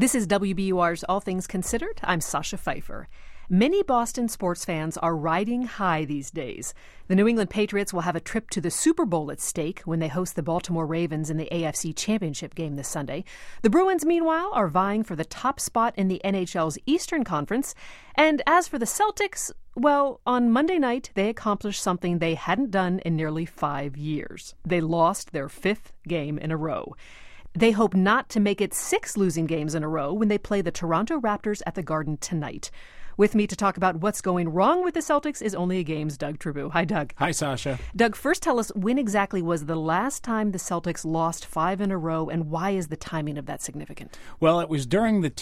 This is WBUR's All Things Considered. I'm Sasha Pfeiffer. Many Boston sports fans are riding high these days. The New England Patriots will have a trip to the Super Bowl at stake when they host the Baltimore Ravens in the AFC Championship game this Sunday. The Bruins, meanwhile, are vying for the top spot in the NHL's Eastern Conference. And as for the Celtics, well, on Monday night, they accomplished something they hadn't done in nearly 5 years. They lost their 5th game in a row. They hope not to make it 6 losing games in a row when they play the Toronto Raptors at the Garden tonight. With me to talk about what's going wrong with the Celtics is Only a Game's Doug Tribou. Hi, Doug. Hi, Sasha. Doug, first tell us when exactly was the last time the Celtics lost 5 in a row, and why is the timing of that significant? Well, it was during the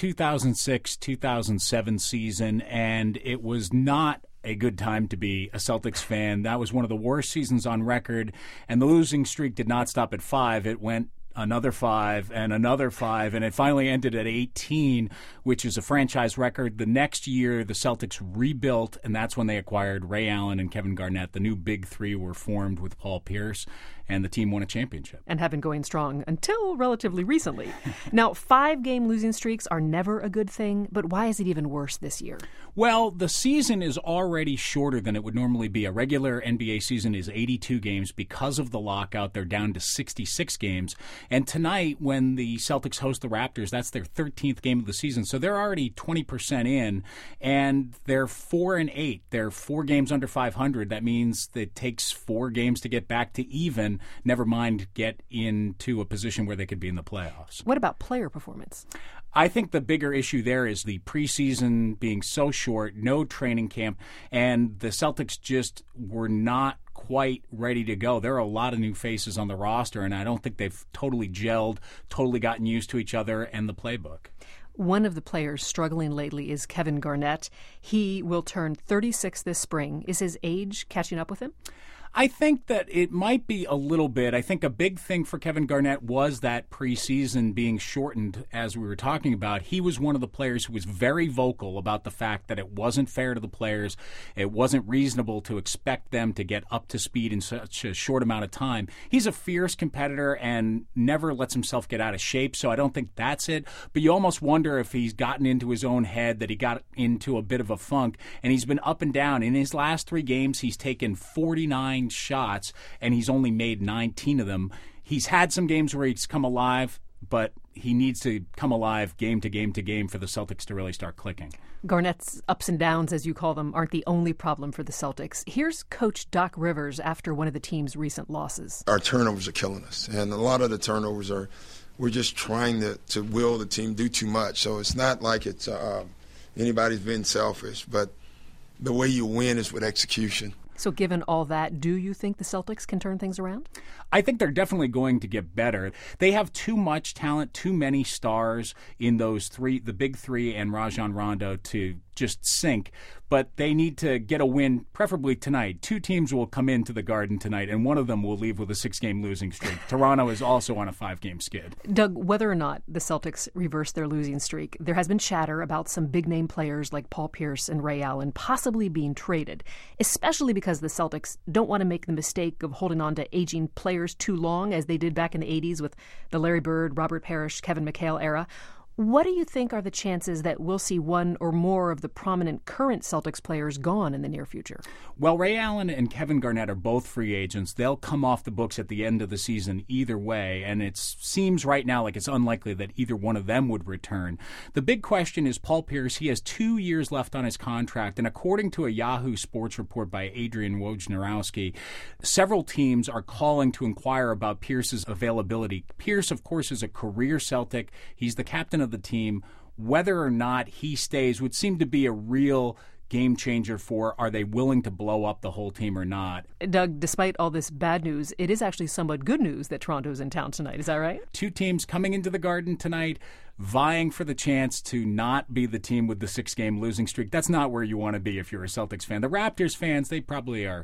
2006-2007 season, and it was not a good time to be a Celtics fan. That was one of the worst seasons on record, and the losing streak did not stop at 5. It went another 5 and another 5, and it finally ended at 18, which is a franchise record. The next year, the Celtics rebuilt, and that's when they acquired Ray Allen and Kevin Garnett. The new Big Three were formed with Paul Pierce, and the team won a championship. And have been going strong until relatively recently. Now, 5-game losing streaks are never a good thing, but why is it even worse this year? Well, the season is already shorter than it would normally be. A regular NBA season is 82 games. Because of the lockout, they're down to 66 games. And tonight, when the Celtics host the Raptors, that's their 13th game of the season. So they're already 20% in, and they're 4-8. They're 4 games under 500. That means that it takes 4 games to get back to even, never mind get into a position where they could be in the playoffs. What about player performance? I think the bigger issue there is the preseason being so short, no training camp, and the Celtics just were not quite ready to go. There are a lot of new faces on the roster, and I don't think they've totally gelled, totally gotten used to each other and the playbook. One of the players struggling lately is Kevin Garnett. He will turn 36 this spring. Is his age catching up with him? I think that it might be a little bit. I think a big thing for Kevin Garnett was that preseason being shortened, as we were talking about. He was one of the players who was very vocal about the fact that it wasn't fair to the players. It wasn't reasonable to expect them to get up to speed in such a short amount of time. He's a fierce competitor and never lets himself get out of shape, so I don't think that's it. But you almost wonder if he's gotten into his own head, that he got into a bit of a funk, and he's been up and down. In his last 3 games, he's taken 49 shots, and he's only made 19 of them. He's had some games where he's come alive, but he needs to come alive game to game to game for the Celtics to really start clicking. Garnett's ups and downs, as you call them, aren't the only problem for the Celtics. Here's Coach Doc Rivers after one of the team's recent losses. Our turnovers are killing us, and a lot of the turnovers we're just trying to will the team do too much. So it's not like it's anybody's being selfish, but the way you win is with execution. So given all that, do you think the Celtics can turn things around? I think they're definitely going to get better. They have too much talent, too many stars in those 3, the Big Three and Rajon Rondo, to just sink. But they need to get a win, preferably tonight. 2 teams will come into the Garden tonight, and one of them will leave with a 6-game losing streak. Toronto is also on a 5-game skid. Doug, whether or not the Celtics reverse their losing streak, there has been chatter about some big-name players like Paul Pierce and Ray Allen possibly being traded, especially because the Celtics don't want to make the mistake of holding on to aging players too long, as they did back in the 80s with the Larry Bird, Robert Parrish, Kevin McHale era. What do you think are the chances that we'll see one or more of the prominent current Celtics players gone in the near future? Well, Ray Allen and Kevin Garnett are both free agents. They'll come off the books at the end of the season either way, and it seems right now like it's unlikely that either one of them would return. The big question is Paul Pierce. He has 2 years left on his contract, and according to a Yahoo Sports report by Adrian Wojnarowski, several teams are calling to inquire about Pierce's availability. Pierce, of course, is a career Celtic. He's the captain of the team. Whether or not he stays would seem to be a real game changer for, are they willing to blow up the whole team or not? Doug, despite all this bad news, it is actually somewhat good news that Toronto's in town tonight. Is that right? 2 teams coming into the Garden tonight, vying for the chance to not be the team with the 6-game losing streak. That's not where you want to be if you're a Celtics fan. The Raptors fans, they probably are,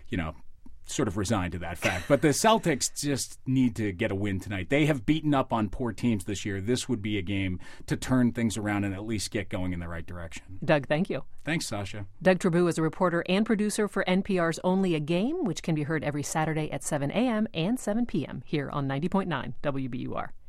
sort of resigned to that fact. But the Celtics just need to get a win tonight. They have beaten up on poor teams this year. This would be a game to turn things around and at least get going in the right direction. Doug, thank you. Thanks, Sasha. Doug Tribou is a reporter and producer for NPR's Only a Game, which can be heard every Saturday at 7 a.m. and 7 p.m. here on 90.9 WBUR.